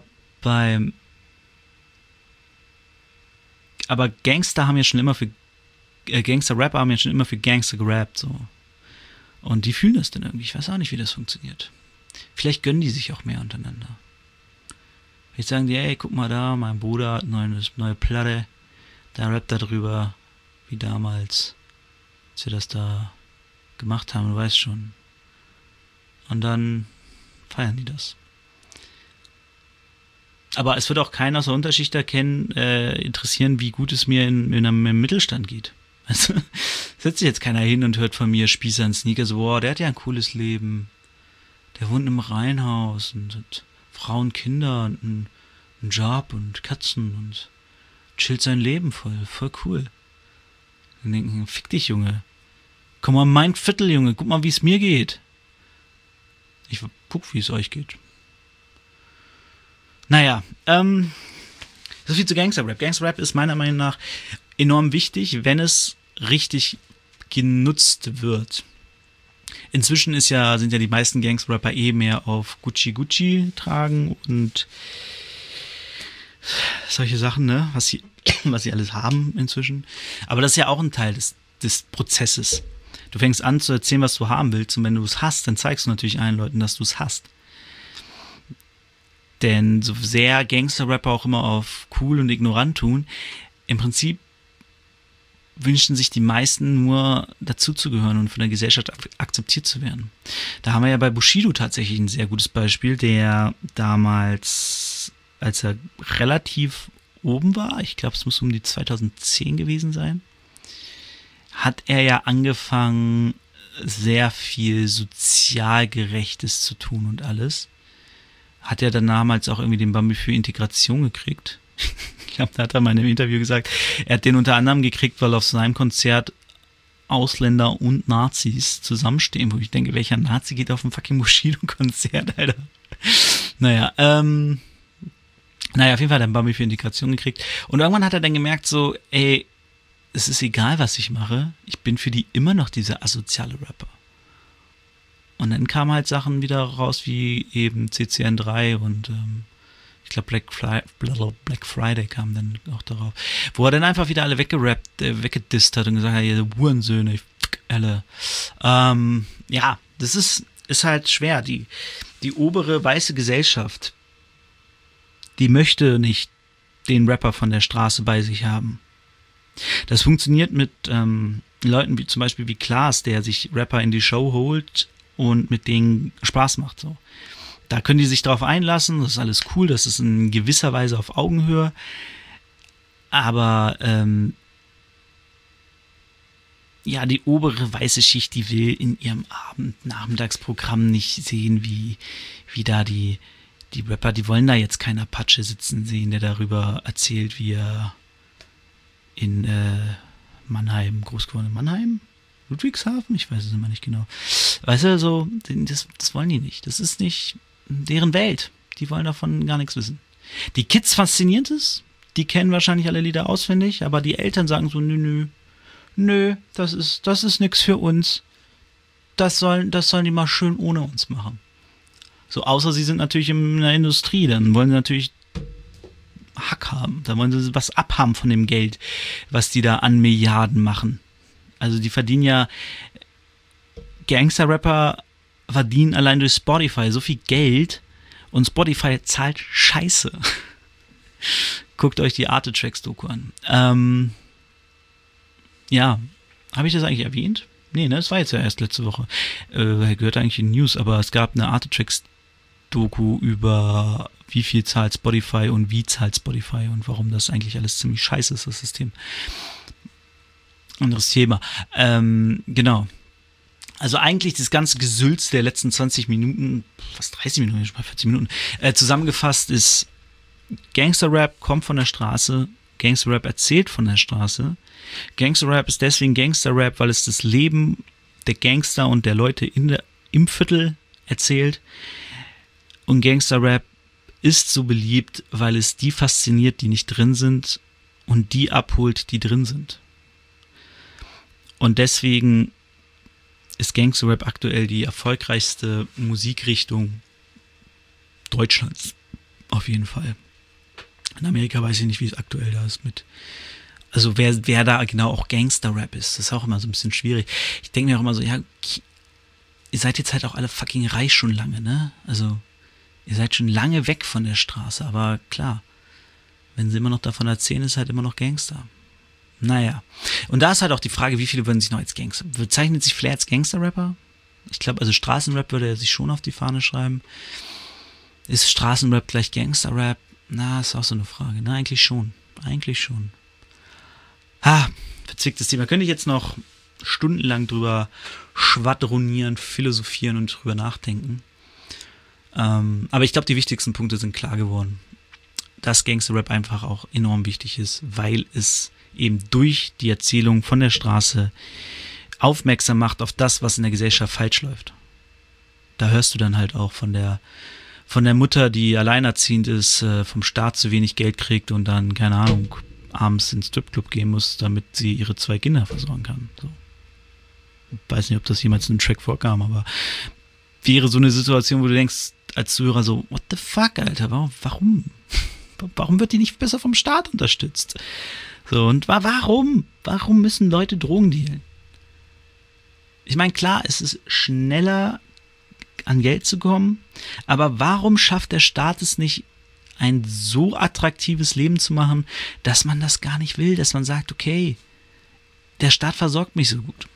Gangster haben ja schon immer für Gangster-Rapper haben ja schon immer für Gangster gerappt, so. Und die fühlen das dann irgendwie. Ich weiß auch nicht, wie das funktioniert. Vielleicht gönnen die sich auch mehr untereinander. Vielleicht sagen die, ey, guck mal da, mein Bruder hat eine neue Platte, da rappt er drüber, wie damals, als wir das da gemacht haben, du weißt schon. Und dann feiern die das. Aber es wird auch keiner aus der Unterschicht interessieren, wie gut es mir im Mittelstand geht. Also, setzt sich jetzt keiner hin und hört von mir Spießer und Sneaker so, boah, der hat ja ein cooles Leben. Der wohnt im Reihenhaus und hat Frauen, Kinder und einen Job und Katzen und chillt sein Leben voll cool. Und denken, fick dich, Junge. Komm mal in mein Viertel, Junge, guck mal, wie es mir geht. Ich guck, wie es euch geht. Naja, so viel zu Gangster-Rap. Gangster-Rap ist meiner Meinung nach enorm wichtig, wenn es richtig genutzt wird. Inzwischen sind ja die meisten Gangster-Rapper mehr auf Gucci tragen und solche Sachen, ne, was sie alles haben inzwischen. Aber das ist ja auch ein Teil des Prozesses. Du fängst an zu erzählen, was du haben willst, und wenn du es hast, dann zeigst du natürlich allen Leuten, dass du es hast. Denn so sehr Gangster-Rapper auch immer auf cool und ignorant tun, im Prinzip wünschen sich die meisten nur dazuzugehören und von der Gesellschaft akzeptiert zu werden. Da haben wir ja bei Bushido tatsächlich ein sehr gutes Beispiel, der damals, als er relativ oben war, ich glaube, es muss um die 2010 gewesen sein, hat er ja angefangen, sehr viel sozial Gerechtes zu tun und alles. Hat er dann damals auch irgendwie den Bambi für Integration gekriegt. Ich glaube, da hat er mal in einem Interview gesagt, er hat den unter anderem gekriegt, weil auf seinem Konzert Ausländer und Nazis zusammenstehen, wo ich denke, welcher Nazi geht auf ein fucking Bushido-Konzert, Alter? Naja, auf jeden Fall hat er einen Bambi für Integration gekriegt. Und irgendwann hat er dann gemerkt, so, ey, es ist egal, was ich mache, ich bin für die immer noch dieser asoziale Rapper. Und dann kamen halt Sachen wieder raus, wie eben CCN3 und ich glaube Black Friday kam dann auch darauf, wo er dann einfach wieder alle weggedisst hat und gesagt hat, ihr Hurensöhne, ich alle. Ja, das ist halt schwer. Die obere weiße Gesellschaft, die möchte nicht den Rapper von der Straße bei sich haben. Das funktioniert mit Leuten wie zum Beispiel wie Klaas, der sich Rapper in die Show holt und mit denen Spaß macht. So. Da können die sich drauf einlassen, das ist alles cool, das ist in gewisser Weise auf Augenhöhe. Aber ja, die obere weiße Schicht, die will in ihrem Nachmittagsprogramm nicht sehen, wie da die Rapper, die wollen da jetzt keinen Apache sitzen sehen, der darüber erzählt, wie er in Mannheim groß geworden ist. Mannheim? Ludwigshafen? Ich weiß es immer nicht genau. Weißt du, so, das wollen die nicht. Das ist nicht deren Welt. Die wollen davon gar nichts wissen. Die Kids fasziniert es. Die kennen wahrscheinlich alle Lieder auswendig, aber die Eltern sagen so, nö, das ist nix für uns. Das sollen die mal schön ohne uns machen. So, außer sie sind natürlich in der Industrie, dann wollen sie natürlich Hack haben. Dann wollen sie was abhaben von dem Geld, was die da an Milliarden machen. Also die verdienen ja, Gangster-Rapper verdienen allein durch Spotify so viel Geld und Spotify zahlt Scheiße. Guckt euch die Arte-Tracks-Doku an. Ja, habe ich das eigentlich erwähnt? Nee, ne, das war jetzt ja erst letzte Woche. Gehört eigentlich in News, aber es gab eine Arte-Tracks-Doku über wie viel zahlt Spotify und wie zahlt Spotify und warum das eigentlich alles ziemlich scheiße ist, das System. Anderes Thema. Genau. Also eigentlich das ganze Gesülz der letzten 20 Minuten, fast 30 Minuten, schon mal 40 Minuten, zusammengefasst ist, Gangster-Rap kommt von der Straße, Gangster-Rap erzählt von der Straße. Gangster-Rap ist deswegen Gangster-Rap, weil es das Leben der Gangster und der Leute im Viertel erzählt. Und Gangster-Rap ist so beliebt, weil es die fasziniert, die nicht drin sind und die abholt, die drin sind. Und deswegen ist Gangster-Rap aktuell die erfolgreichste Musikrichtung Deutschlands. Auf jeden Fall. In Amerika weiß ich nicht, wie es aktuell da ist mit. Also wer da genau auch Gangster-Rap ist, das ist auch immer so ein bisschen schwierig. Ich denke mir auch immer so, ja, ihr seid jetzt halt auch alle fucking reich schon lange, ne? Also ihr seid schon lange weg von der Straße, aber klar, wenn sie immer noch davon erzählen, ist halt immer noch Gangster. Naja. Und da ist halt auch die Frage, wie viele würden sich noch als Gangster... Bezeichnet sich Flair als Gangster-Rapper? Ich glaube, also Straßenrap würde er sich schon auf die Fahne schreiben. Ist Straßenrap gleich Gangster-Rap? Na, ist auch so eine Frage. Na, eigentlich schon. Eigentlich schon. Verzwicktes Thema. Könnte ich jetzt noch stundenlang drüber schwadronieren, philosophieren und drüber nachdenken. Aber ich glaube, die wichtigsten Punkte sind klar geworden. Dass Gangster-Rap einfach auch enorm wichtig ist, weil es eben durch die Erzählung von der Straße aufmerksam macht auf das, was in der Gesellschaft falsch läuft. Da hörst du dann halt auch von der Mutter, die alleinerziehend ist, vom Staat zu wenig Geld kriegt und dann, keine Ahnung, abends ins Stripclub gehen muss, damit sie ihre 2 Kinder versorgen kann. So. Ich weiß nicht, ob das jemals in einem Track vorkam, aber wäre so eine Situation, wo du denkst, als Zuhörer so, what the fuck, Alter, warum? Warum wird die nicht besser vom Staat unterstützt? So, und warum? Warum müssen Leute Drogen dealen? Ich meine, klar, es ist schneller an Geld zu kommen, aber warum schafft der Staat es nicht, ein so attraktives Leben zu machen, dass man das gar nicht will, dass man sagt, okay, der Staat versorgt mich so gut.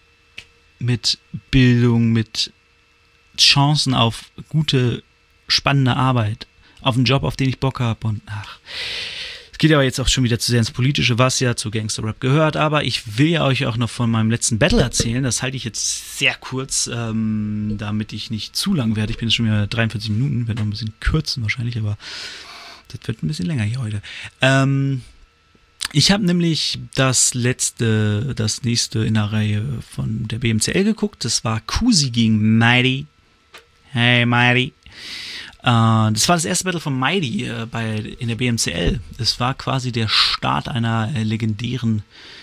Mit Bildung, mit Chancen auf gute, spannende Arbeit, auf einen Job, auf den ich Bock habe und es geht aber jetzt auch schon wieder zu sehr ins Politische, was ja zu Gangster-Rap gehört, aber ich will ja euch auch noch von meinem letzten Battle erzählen, das halte ich jetzt sehr kurz, damit ich nicht zu lang werde. Ich bin jetzt schon wieder 43 Minuten, werde noch ein bisschen kürzen wahrscheinlich, aber das wird ein bisschen länger hier heute. Ich habe nämlich das nächste in der Reihe von der BMCL geguckt, das war Kusi gegen Mighty. Hey Mighty. Das war das erste Battle von Mighty in der BMCL. Es war quasi der Start einer legendären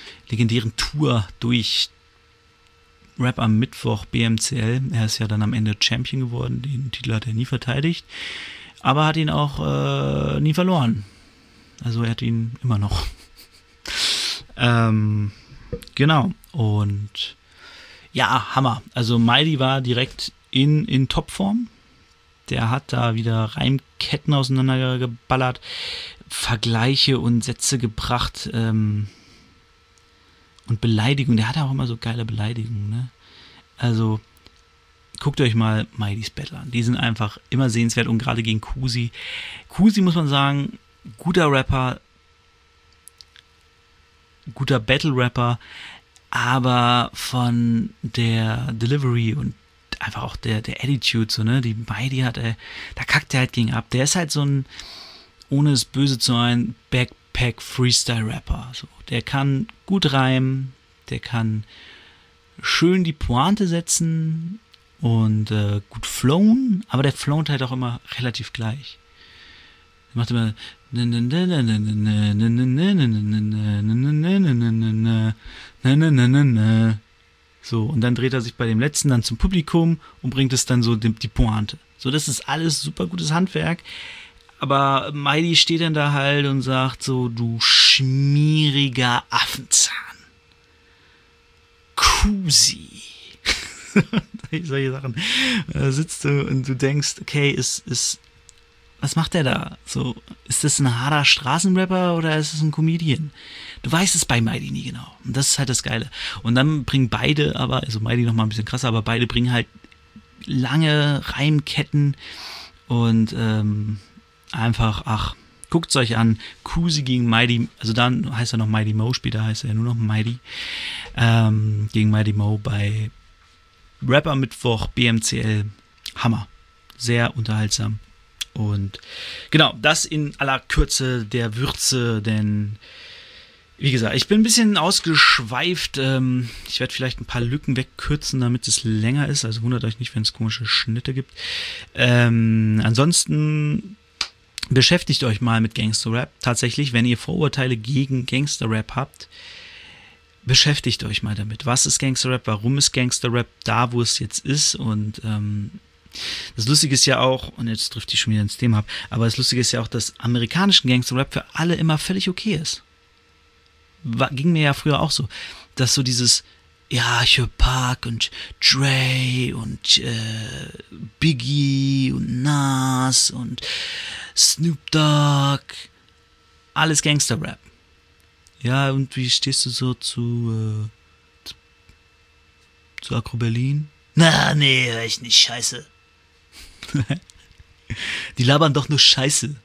Tour durch Rap am Mittwoch BMCL. Er ist ja dann am Ende Champion geworden. Den Titel hat er nie verteidigt. Aber hat ihn auch nie verloren. Also er hat ihn immer noch. Genau. Und ja, Hammer. Also Mighty war direkt in Topform. Der hat da wieder Reimketten auseinandergeballert, Vergleiche und Sätze gebracht und Beleidigungen. Der hat auch immer so geile Beleidigungen, ne? Also guckt euch mal Mighty's Battle an. Die sind einfach immer sehenswert und gerade gegen Kusi. Kusi, muss man sagen, guter Rapper, guter Battle-Rapper, aber von der Delivery und einfach auch der Attitude, so, ne, die Mighty hat, da kackt er halt gegen ab. Der ist halt so ein, ohne es böse zu sein, Backpack-Freestyle-Rapper. So. Der kann gut reimen, der kann schön die Pointe setzen und gut flown, aber der flowt halt auch immer relativ gleich. Der macht immer so, und dann dreht er sich bei dem letzten dann zum Publikum und bringt es dann so die Pointe. So, das ist alles super gutes Handwerk. Aber Mighty steht dann da halt und sagt so, du schmieriger Affenzahn. Kusi. Solche Sachen. Da sitzt du und du denkst, okay, was macht der da? So, ist das ein harter Straßenrapper oder ist es ein Comedian? Du weißt es bei Mighty nie genau. Und das ist halt das Geile. Und dann bringen beide, also Mighty noch mal ein bisschen krasser, aber beide bringen halt lange Reimketten und einfach, guckt's euch an. Kusi gegen Mighty, also dann heißt er noch Mighty Mo, später heißt er ja nur noch Mighty, gegen Mighty Mo bei Rapper Mittwoch, BMCL. Hammer. Sehr unterhaltsam. Und genau, das in aller Kürze der Würze, denn wie gesagt, ich bin ein bisschen ausgeschweift. Ich werde vielleicht ein paar Lücken wegkürzen, damit es länger ist. Also wundert euch nicht, wenn es komische Schnitte gibt. Ansonsten beschäftigt euch mal mit Gangster-Rap. Tatsächlich, wenn ihr Vorurteile gegen Gangster-Rap habt, beschäftigt euch mal damit. Was ist Gangster-Rap? Warum ist Gangster-Rap da, wo es jetzt ist? Und das Lustige ist ja auch, und jetzt trifft ich schon wieder ins Thema ab, aber das Lustige ist ja auch, dass amerikanischen Gangster-Rap für alle immer völlig okay ist. Ging mir ja früher auch so, dass so dieses, ja, ich höre Pac und Dre und Biggie und Nas und Snoop Dogg, alles Gangster-Rap. Ja, und wie stehst du so zu Agro Berlin? Na, nee, hör ich nicht, scheiße. Die labern doch nur Scheiße.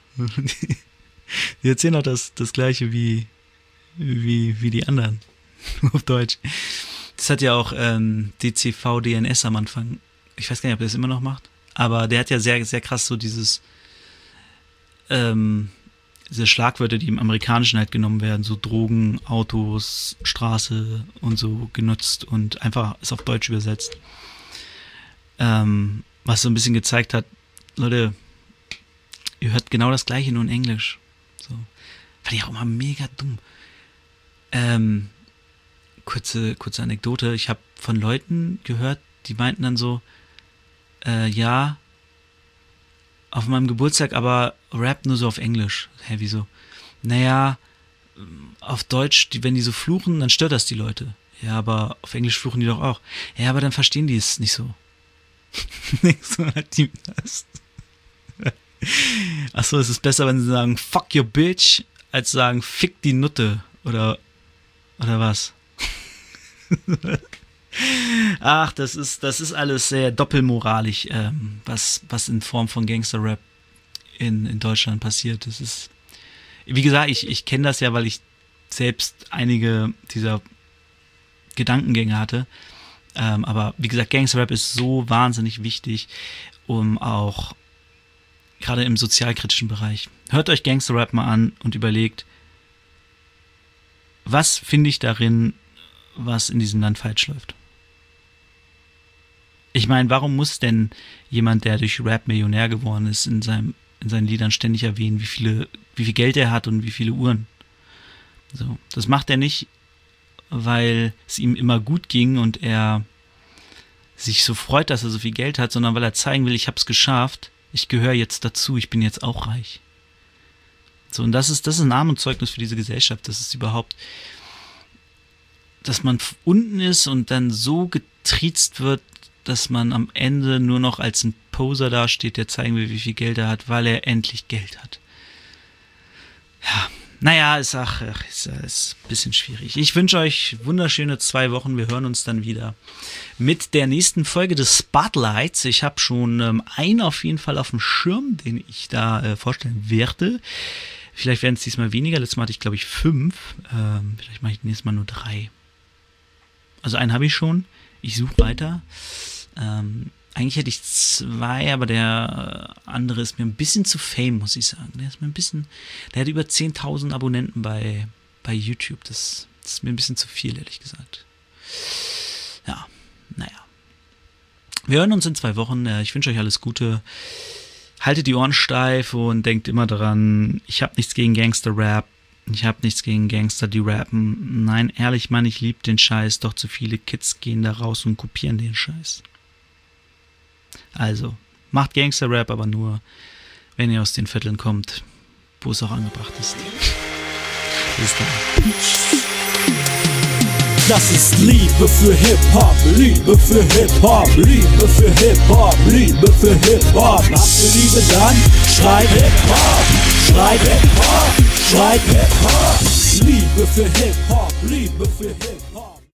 Die erzählen auch das Gleiche wie die anderen. Auf Deutsch. Das hat ja auch DCV DNS am Anfang. Ich weiß gar nicht, ob er das immer noch macht. Aber der hat ja sehr, sehr krass so diese Schlagwörter, die im Amerikanischen halt genommen werden, so Drogen, Autos, Straße und so genutzt und einfach ist auf Deutsch übersetzt. Was so ein bisschen gezeigt hat, Leute, ihr hört genau das Gleiche, nur in Englisch. So. Fand ich auch immer mega dumm. Kurze Anekdote. Ich habe von Leuten gehört, die meinten dann so, ja, auf meinem Geburtstag, aber Rap nur so auf Englisch. Hä, wieso? Naja, auf Deutsch, wenn die so fluchen, dann stört das die Leute. Ja, aber auf Englisch fluchen die doch auch. Ja, aber dann verstehen die es nicht so. Nicht so hat die das. Achso, es ist besser, wenn sie sagen, fuck your bitch, als sagen, fick die Nutte. Oder was? Ach, das ist alles sehr doppelmoralisch, was in Form von Gangster-Rap in Deutschland passiert. Das ist, wie gesagt, ich kenne das ja, weil ich selbst einige dieser Gedankengänge hatte. Aber wie gesagt, Gangster-Rap ist so wahnsinnig wichtig, um auch gerade im sozialkritischen Bereich. Hört euch Gangster-Rap mal an und überlegt, was finde ich darin, was in diesem Land falsch läuft? Ich meine, warum muss denn jemand, der durch Rap Millionär geworden ist, in seinen Liedern ständig erwähnen, wie viel Geld er hat und wie viele Uhren? So, das macht er nicht, weil es ihm immer gut ging und er sich so freut, dass er so viel Geld hat, sondern weil er zeigen will, ich habe es geschafft, ich gehöre jetzt dazu, ich bin jetzt auch reich. So, und das ist ein Armutszeugnis für diese Gesellschaft, dass es überhaupt, dass man unten ist und dann so getriezt wird, dass man am Ende nur noch als ein Poser dasteht, der zeigen will, wie viel Geld er hat, weil er endlich Geld hat. Ja, naja, ist ein bisschen schwierig. Ich wünsche euch wunderschöne 2 Wochen. Wir hören uns dann wieder mit der nächsten Folge des Spotlights. Ich habe schon einen auf jeden Fall auf dem Schirm, den ich da vorstellen werde. Vielleicht werden es diesmal weniger. Letztes Mal hatte ich, glaube ich, 5. Vielleicht mache ich nächstes Mal nur 3. Also einen habe ich schon. Ich suche weiter. Eigentlich hätte ich 2, aber der andere ist mir ein bisschen zu fame, muss ich sagen. Der hat über 10.000 Abonnenten bei YouTube. Das ist mir ein bisschen zu viel, ehrlich gesagt. Ja, naja. Wir hören uns in 2 Wochen. Ich wünsche euch alles Gute. Haltet die Ohren steif und denkt immer daran, ich habe nichts gegen Gangster-Rap. Ich habe nichts gegen Gangster, die rappen. Nein, ehrlich, Mann, ich liebe den Scheiß. Doch zu viele Kids gehen da raus und kopieren den Scheiß. Also, macht Gangster-Rap, aber nur, wenn ihr aus den Vierteln kommt, wo es auch angebracht ist. Bis dann. Das ist Liebe für Hip-Hop, Liebe für Hip-Hop, Liebe für Hip-Hop, Liebe für Hip-Hop. Habt ihr Liebe, dann schreit Hip-Hop, schreit Hip-Hop, schreit Hip-Hop. Liebe für Hip-Hop, Liebe für Hip-Hop.